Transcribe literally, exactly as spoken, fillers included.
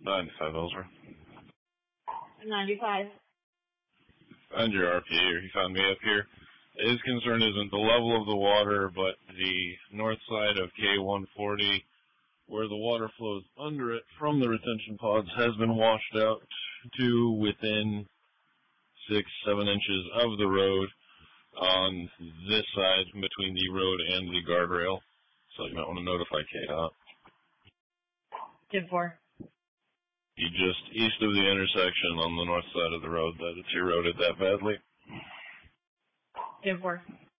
ninety-five Ellsworth. ninety-five. Found your R P or he found me up here. His concern isn't the level of the water, but the north side of K one forty, where the water flows under it from the retention pods, has been washed out to within six, seven inches of the road on this side between the road and the guardrail. So you might want to notify K D O T. ten four. You just east of the intersection on the north side of the road that it's eroded that badly. ten four.